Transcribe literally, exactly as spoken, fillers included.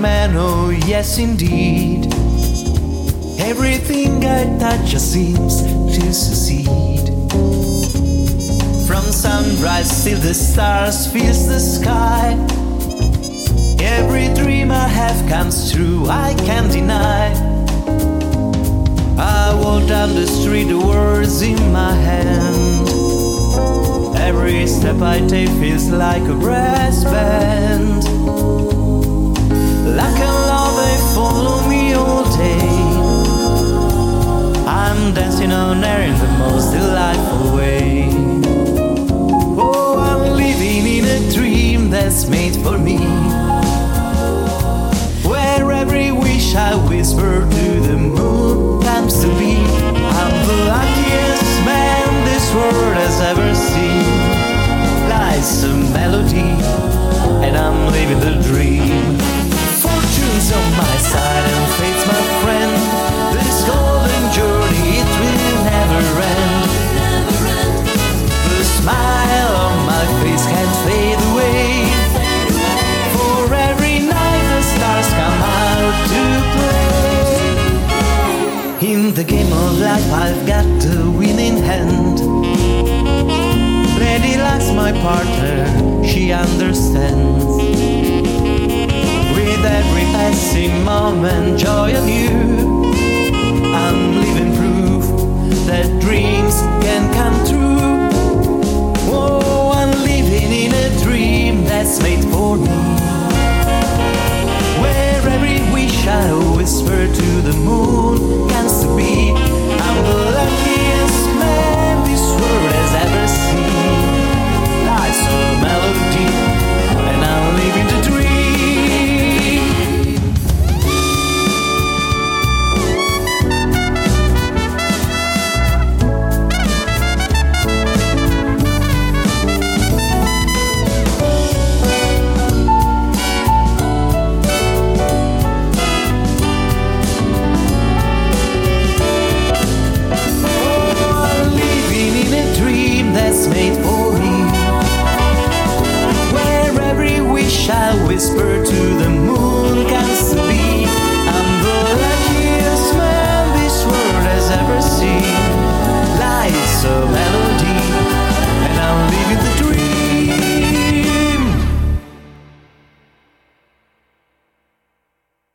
man, oh yes indeed. Everything I touch just seems to succeed. From sunrise till the stars fills the sky, every dream I have comes true, I can't deny. I walk down the street, the words in my hand. Every step I take feels like a brass band. Like a love, they follow me all day. I'm dancing on air in the most delightful way. Oh, I'm living in a dream that's made for me, where every wish I whisper to the moon comes to be. I'm the luckiest man this world has ever seen. Life's a melody, and I'm living the dream. Fortune's on my side and fate's my friend. This golden journey, it will never end. The smile on my face can't fade away. For every night the stars come out to play. In the game of life I've got the winning hand. Lady Luck's my partner, she understands. With every passing moment, joy on you, I'm living proof that dreams can come true. Oh, I'm living in a dream that's made for me, where every wish I whisper to the moon